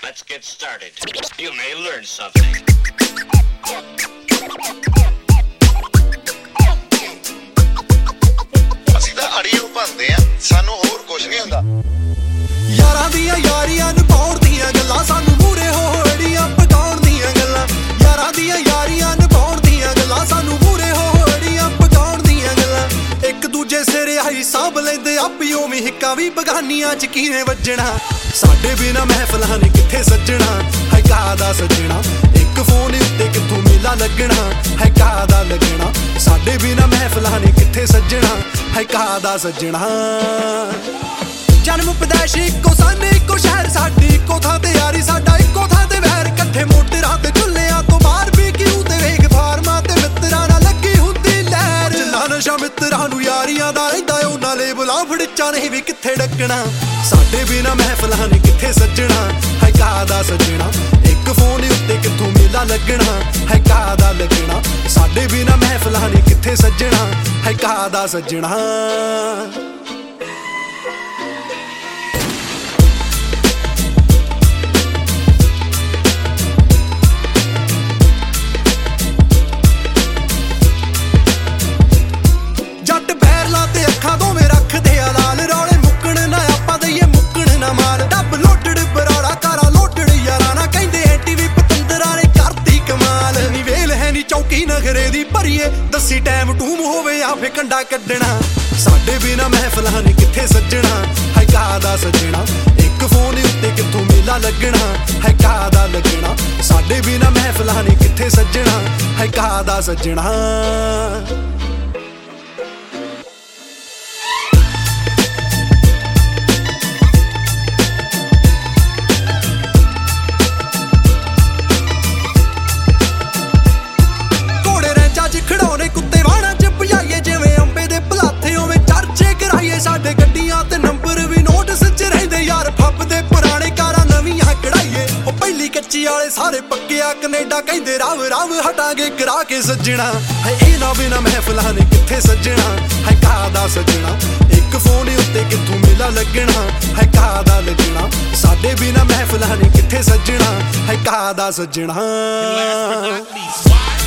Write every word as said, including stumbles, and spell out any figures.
Let's get started. You may learn something. ਅਸੀਂ ਤਾਂ ਅੜੀਓ ਭੰਦੇ ਆ, ਸਾਨੂੰ ਹੋਰ ਕੁਝ ਨਹੀਂ ਹੁੰਦਾ। ਯਾਰਾਂ ਦੀਆਂ ਯਾਰੀਆਂ ਨਿਭਾਉਣ ਦੀਆਂ ਗੱਲਾਂ, ਸਾਨੂੰ ਮੂਹਰੇ ਹੋ ਅੜੀਆਂ ਪਕਾਉਣ ਦੀਆਂ ਗੱਲਾਂ। ਯਾਰਾਂ ਦੀਆਂ ਯਾਰੀਆਂ ਨਿਭਾਉਣ ਦੀਆਂ ਗੱਲਾਂ, ਸਾਨੂੰ ਮੂਹਰੇ ਹੋ ਅੜੀਆਂ ਪਕਾਉਣ ਦੀਆਂ ਗੱਲਾਂ। ਇੱਕ ਦੂਜੇ ਸਿਰ ਆਈ ਸਾਂਭ ਲੈਂਦੇ ਆਪੀ ਉਵੇਂ ਹਿੱਕਾਂ ਵੀ ਬਗਾਨੀਆਂ ਚ ਕਿਵੇਂ ਵੱਜਣਾ। ਸਾਡੇ ਬਿਨਾ ਮਹਿਫਲਾਂ ਨੇ ਕਿੱਥੇ ਸੱਜਣਾ, ਹੈ ਕਾਹਦਾ ਸੱਜਣਾ। ਇੱਕ ਫੋਨ ਉੱਤੇ ਕਿੱਥੋਂ ਮੇਲਾ ਲੱਗਣਾ, ਹੈ ਕਾਹਦਾ ਲੱਗਣਾ। ਸਾਡੇ ਬਿਨਾ ਮਹਿਫਲਾਂ ਨੇ ਕਿੱਥੇ ਸੱਜਣਾ, ਹੈ ਕਾਹਦਾ ਸੱਜਣਾ। ਜਨਮ ਪਦੈਸ਼ ਇੱਕੋ ਸਨ, ਇੱਕੋ ਸ਼ਹਿਰ ਸਾਡੀ, ਇੱਕੋ ਥਾਂ ਤੇ ਯਾਰੀ ਸਾਡਾ, ਇੱਕੋ ਥਾਂ ਤੇ ਵੈਰ। ਇਕੱਠੇ ਮੋਟਰਾਂ ਤੇ ਚੁੱਲ੍ਹਿਆਂ ਤੋਂ ਬਾਹਰ ਵੀ ਕਿਉਂ ਤੇ ਵੇਖ ਫਾਰਮਾਂ ਤੇ ਮਿੱਤਰਾਂ ਨਾਲ ਲੱਗੀ ਹੁੰਦੀ ਲਹਿਰ। ਜਿੰਨਾ ਨਸ਼ਾ ਮਿੱਤਰਾਂ ਨੂੰ ਯਾਰੀਆਂ ਦਾ ਰਹਿੰਦਾ, ਉਹਨਾਂ ਲੇਬਲਾਂ ਫੜਿੱਚਾਂ ਨੇ ਵੀ ਕਿੱਥੇ ਡੱਕਣਾ। ਸਾਡੇ ਬਿਨਾ ਮਹਿਫਲਾਂ ਨੇ ਕਿੱਥੇ ਸੱਜਣਾ, ਹੈ ਕਾਹਦਾ ਸੱਜਣਾ। ਇੱਕ ਫੋਨ ਉੱਤੇ ਕਿੱਥੋਂ ਮੇਲਾ ਲੱਗਣਾ, ਹੈ ਕਾਹਦਾ ਲੱਗਣਾ। ਸਾਡੇ ਬਿਨਾ ਮਹਿਫਲਾਂ ਨੇ ਕਿੱਥੇ ਸੱਜਣਾ, ਹੈ ਕਾਹਦਾ ਸੱਜਣਾ। ਚੌਕੀ ਨਗਰੇ ਦੀ ਭਰੀਏ ਦੱਸੀ ਟਾਈਮ ਟੂਮ ਹੋਵੇ ਆ ਫੇ ਕੰਡਾ ਕੱਢਣਾ। ਸਾਡੇ ਬਿਨਾ ਮਹਿਫਲਾਂ ਨੇ ਕਿੱਥੇ ਸੱਜਣਾ, ਹੈ ਕਾਹਦਾ ਸੱਜਣਾ। ਇੱਕ ਫੋਨ ਉੱਤੇ ਕਿੱਥੋਂ ਮੇਲਾ ਲੱਗਣਾ, ਹੈ ਕਾਹਦਾ ਲੱਗਣਾ। ਸਾਡੇ ਬਿਨਾ ਮਹਿਫਲਾਂ ਨੇ ਕਿੱਥੇ ਸੱਜਣਾ, ਹੈ ਕਾਹਦਾ ਸੱਜਣਾ। ਖੜਾਉਣੇ ਕੁੱਤੇ ਵਾਹਣਾਂ ਚ ਭਜਾਈਏ, ਜਿਵੇਂ ਅੰਬੇ ਦੇ ਭਲਾਥੇ ਉਵੇਂ ਚਰਚੇ ਕਰਾਈਏ। ਸਾਡੇ ਗੱਡੀਆਂ ਤੇ ਨੰਬਰ ਵੀ ਨੋਟਿਸ ਚ ਰਹਿੰਦੇ ਯਾਰ, ਫੱਬਦੇ ਪੁਰਾਣੇ ਕਾਰਾਂ ਨਵੀਆਂ ਕਢਾਈਏ। ਉਹ ਪਹਿਲੀ ਕੱਚੀ ਵਾਲੇ ਸਾਰੇ ਪੱਕਿਆ ਕਨੇਡਾ, ਕਹਿੰਦੇ ਰਾਵ ਰਾਵ ਹਟਾਂਗੇ ਕਰਾ ਕੇ ਸੱਜਣਾ। ਹੈ ਇਹਨਾਂ ਬਿਨਾ ਮਹਿਫਲਾਂ ਨੇ ਕਿੱਥੇ ਸੱਜਣਾ, ਹੈ ਕਾਹਦਾ ਸੱਜਣਾ। ਇੱਕ ਫੋਨ ਉੱਤੇ ਕਿੱਥੋਂ ਮੇਲਾ ਲੱਗਣਾ, ਹੈ ਕਾਹਦਾ ਲੱਗਣਾ। ਸਾਡੇ ਬਿਨਾ ਮਹਿਫਲਾਂ ਨੇ ਕਿੱਥੇ ਸੱਜਣਾ, ਹੈ ਕਾਹਦਾ ਸੱਜਣਾ।